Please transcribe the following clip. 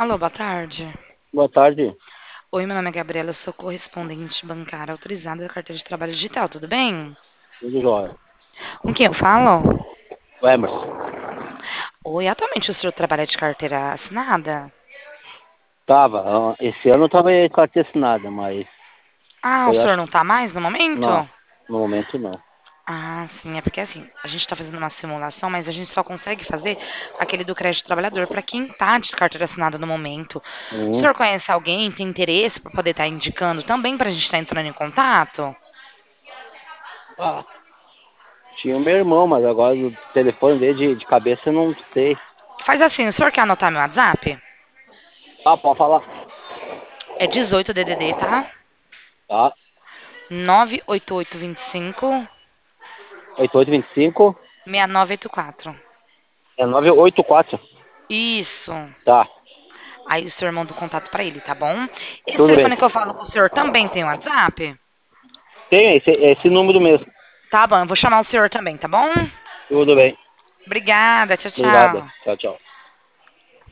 Alô, boa tarde. Boa tarde, Oi, meu nome é Gabriela, eu sou correspondente bancária autorizada da carteira de trabalho digital, tudo bem? tudo jóia. Com quem eu falo? O Emerson, Oi, atualmente o senhor trabalha de carteira assinada? esse ano eu tava em carteira assinada, mas Ah, o foi, senhor acho não que, tá mais no momento? não, no momento não. Ah, sim, é porque assim, a gente tá fazendo uma simulação, mas a gente só consegue fazer aquele do crédito trabalhador para quem tá de carteira assinada no momento. O Uhum. senhor conhece alguém, tem interesse para poder estar indicando também para a gente estar entrando em contato? Ah, tinha o meu irmão, mas agora o telefone dele de cabeça eu não sei. Faz assim, o senhor quer anotar meu WhatsApp? Ah, pode falar. É 18 DDD, tá? Tá, 98825 8825 6984. é 984. Isso. Tá, Aí o senhor manda o contato pra ele, tá bom? Esse tudo bem. telefone que eu falo com o senhor também tem WhatsApp? Tem esse número mesmo. Tá bom, eu vou chamar o senhor também, tá bom? Tudo bem. Obrigada, tchau, Obrigado. tchau. Tchau, tchau.